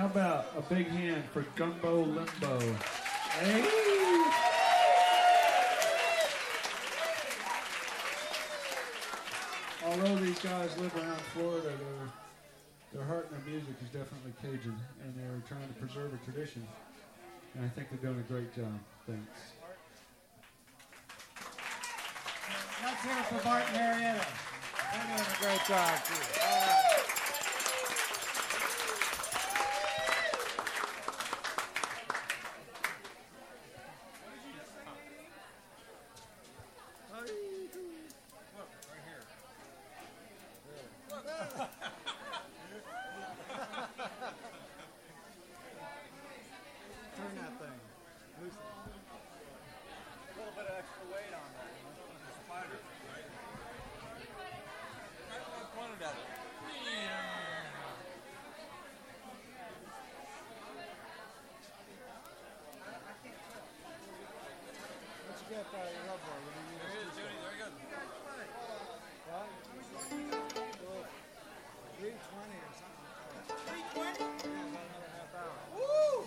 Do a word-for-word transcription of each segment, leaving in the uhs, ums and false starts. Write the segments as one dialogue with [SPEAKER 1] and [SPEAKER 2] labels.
[SPEAKER 1] How about a big hand for Gumbo Limbo? Hey! Although these guys live around Florida, their, their heart and their music is definitely Cajun, and they're trying to preserve a tradition. And I think they're doing a great job. Thanks.
[SPEAKER 2] Let's hear it for Bart and Marietta. They're doing a great job, too. All right. Turn that thing. Loosen it. A little bit of extra weight on that. Spider, right? I pointed at it. What'd you get out of your rubber? There he is, Judy. There he goes. What? three twenty or something. three twenty? Yeah, about another half hour. Woo!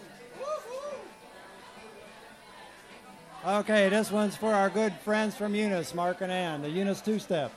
[SPEAKER 2] Woo-hoo! Okay, this one's for our good friends from Eunice, Mark and Ann, the Eunice two-step.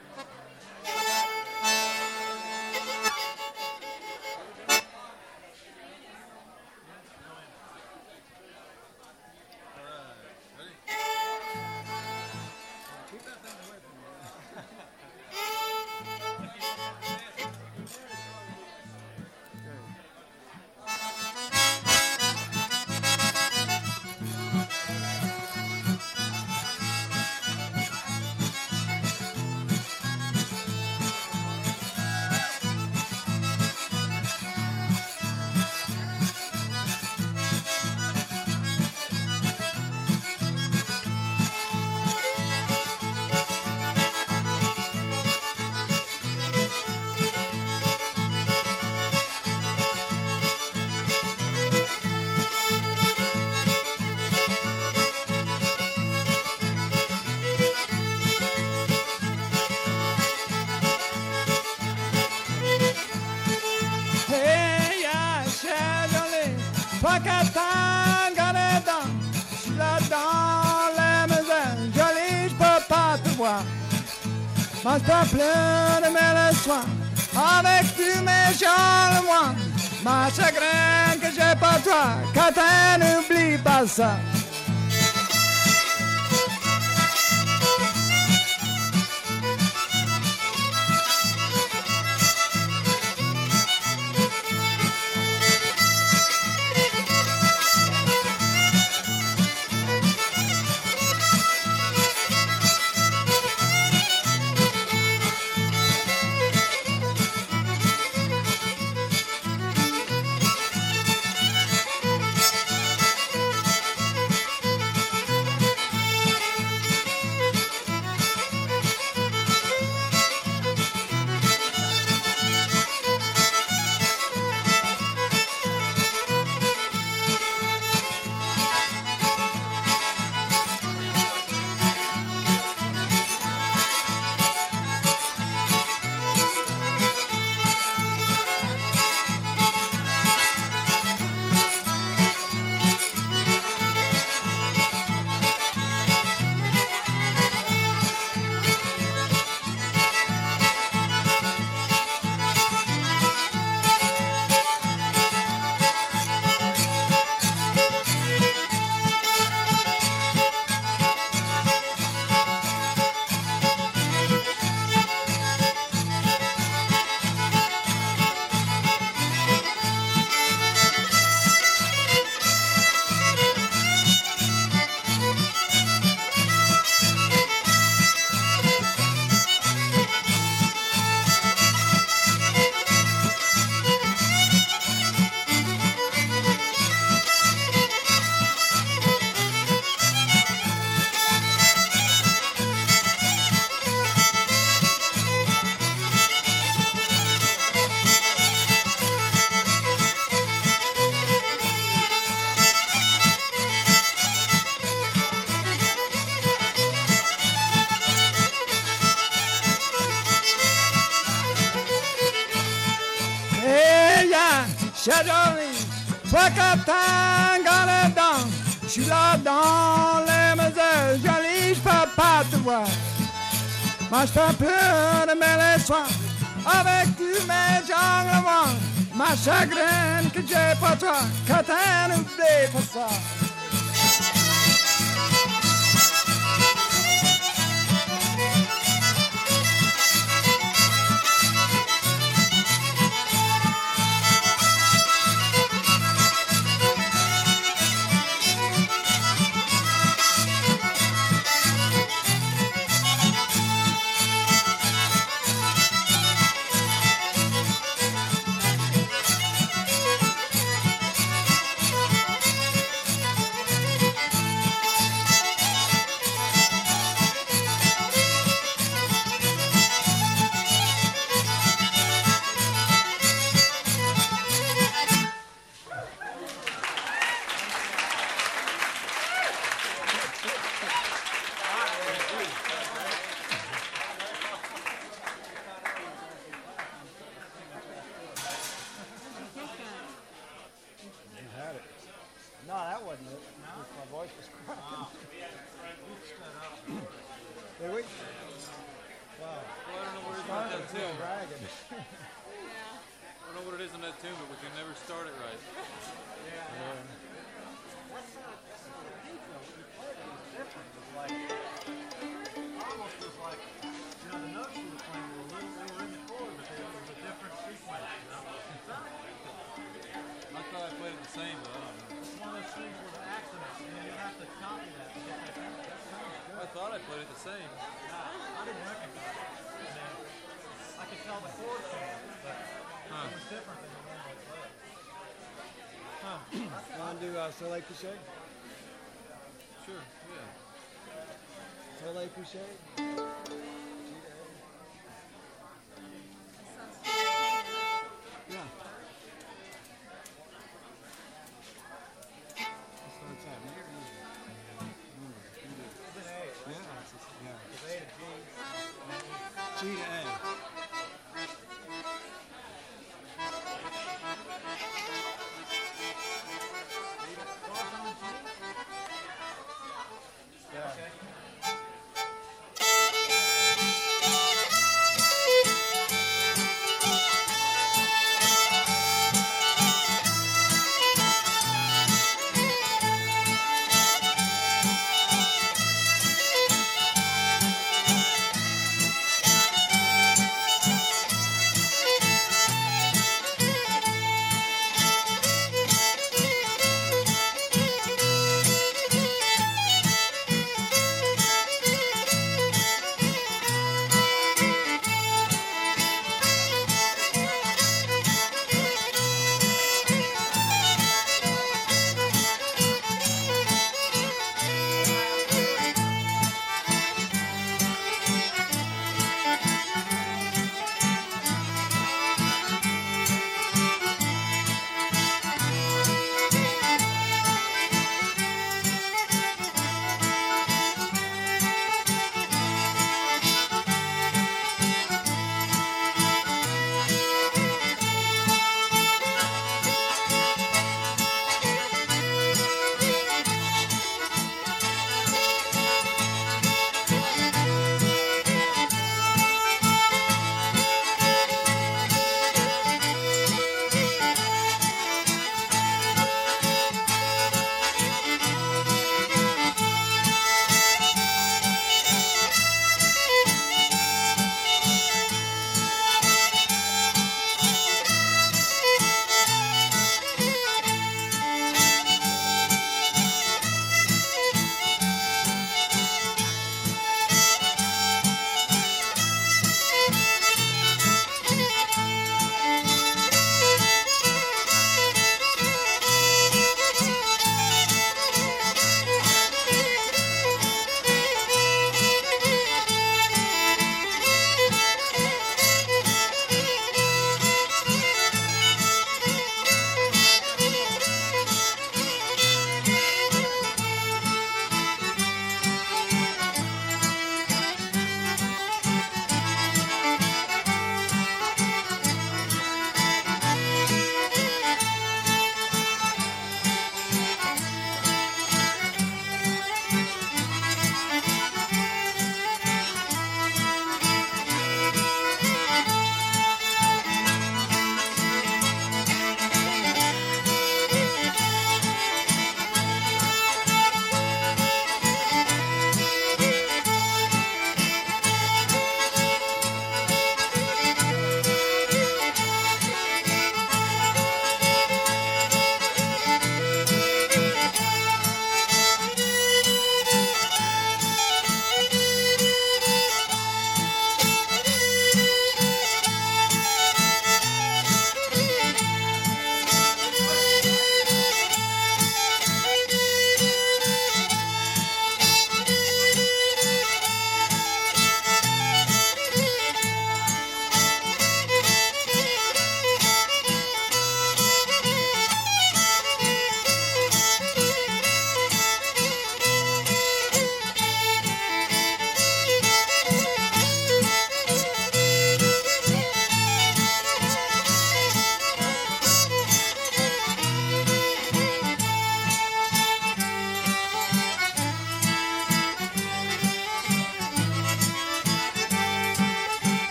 [SPEAKER 2] Mange pas plein de mes soins, avec tous mes gens moi, ma chagrin que j'ai pas toi, Catin n'oublie pas ça. c'est joli. Toi que t'as gagné dedans, je suis là dans les mesures, joli, je peux pas te voir. Moi je peux plus de mêler soir avec tous mes jonglements. Ma chagrine que j'ai pas toi, que t'as oublié pour ça.
[SPEAKER 3] No, that wasn't it. My voice was cracking. Did we? Wow.
[SPEAKER 4] Well, I don't know what it is about that tune.
[SPEAKER 3] Dragon.
[SPEAKER 4] I don't know what it is in that tune, but we can never start it right.
[SPEAKER 5] Almost was like, you know, the notes we were playing were a little, they were in the chord, but they, it was a different sequence, you know?
[SPEAKER 4] I thought I played it the same, but I don't know.
[SPEAKER 5] It's one of those things where the accents, you know, you have to copy that to get that sound. That sounds good.
[SPEAKER 4] I thought I played it the same.
[SPEAKER 5] Nah, I didn't recognize it. And then I could tell the chord change, but
[SPEAKER 4] Huh.
[SPEAKER 5] it was different than the one they played.
[SPEAKER 3] You want to do uh, Soleil Couché?
[SPEAKER 4] Sure, yeah.
[SPEAKER 3] Soleil Couché? Yeah.
[SPEAKER 5] It's an A, right?
[SPEAKER 3] Yeah, it's just, yeah.
[SPEAKER 5] It's A to G.
[SPEAKER 3] G to A.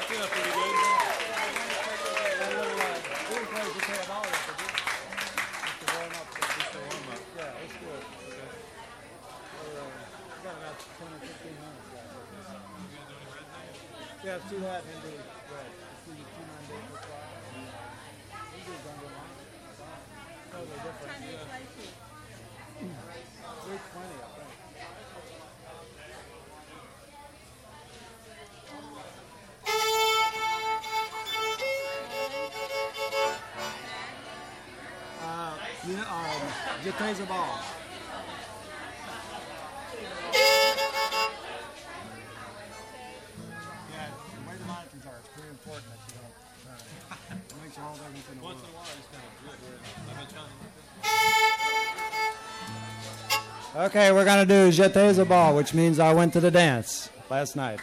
[SPEAKER 4] turned out pretty good.
[SPEAKER 3] That little, uh, we didn't play just have all of it, but just, just to warm up.
[SPEAKER 4] Just a warm up.
[SPEAKER 3] Yeah, let's do it. Okay. We're, uh, we got about ten or fifteen minutes left. Yeah, let's do that and do red. Let's do the two nine days for fly. We do Jungle Line. Totally different. three twenty, I think. Uh, you know, um, Jetés a ball. Yeah, the way the monitors are, it's pretty important that you don't turn it. It makes all the difference in the
[SPEAKER 4] Once
[SPEAKER 3] world.
[SPEAKER 4] in a while, I just kind of drip. I've been trying to.
[SPEAKER 2] Okay, we're going to do Jetés a ball, which means I went to the dance last night.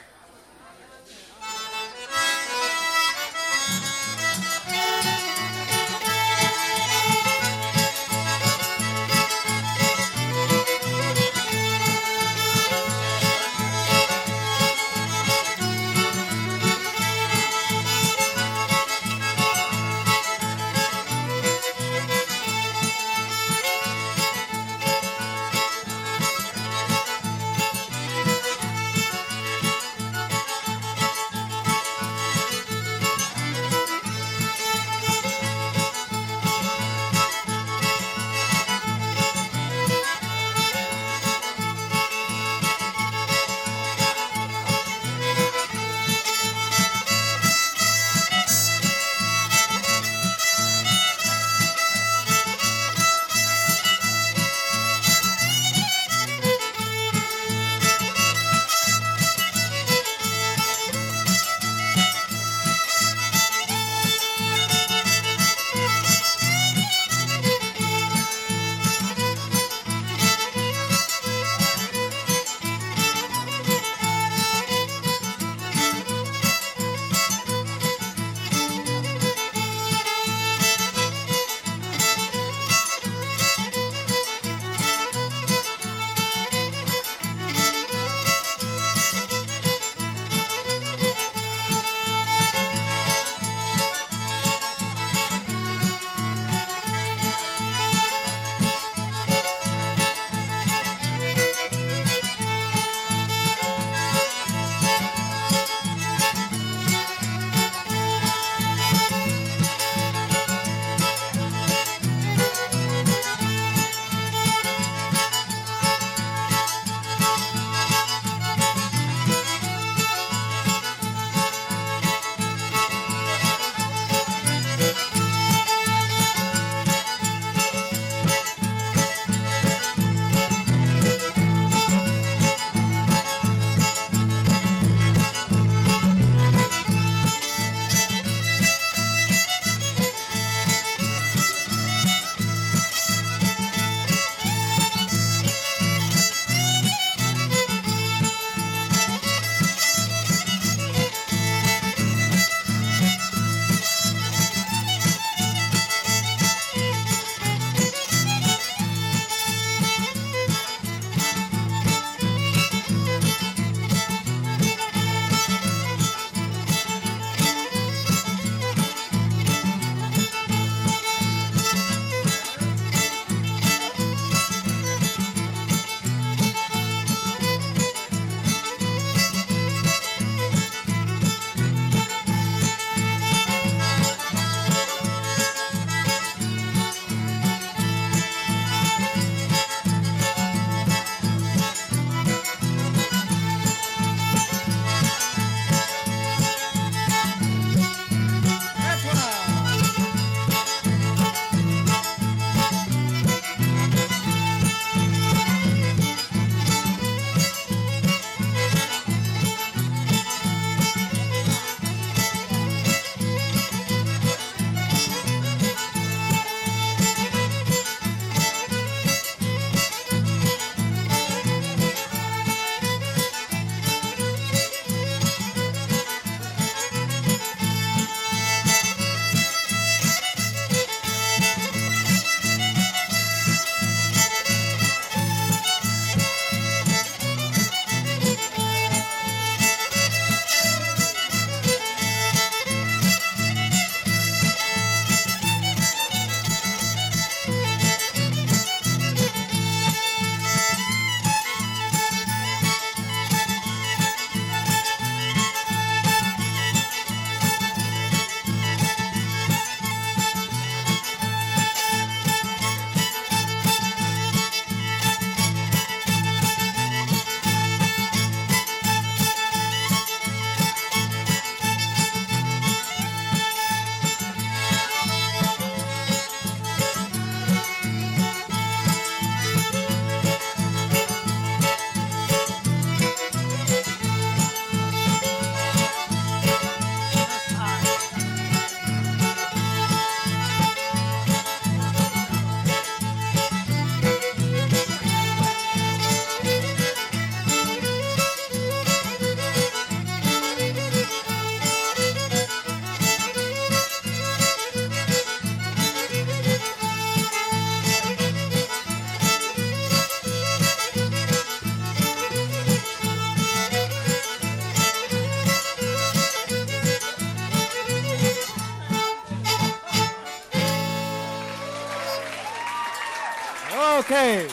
[SPEAKER 2] Okay.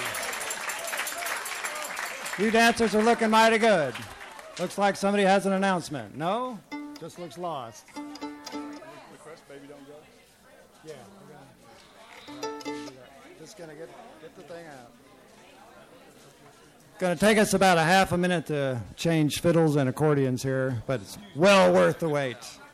[SPEAKER 2] You dancers are looking mighty good. Looks like somebody has an announcement. No? Just looks lost.
[SPEAKER 6] Request baby don't go.
[SPEAKER 2] Yeah, we're gonna, we're gonna do that. Just gonna get get the thing out. Gonna take us about a half a minute to change fiddles and accordions here, but it's well worth the wait.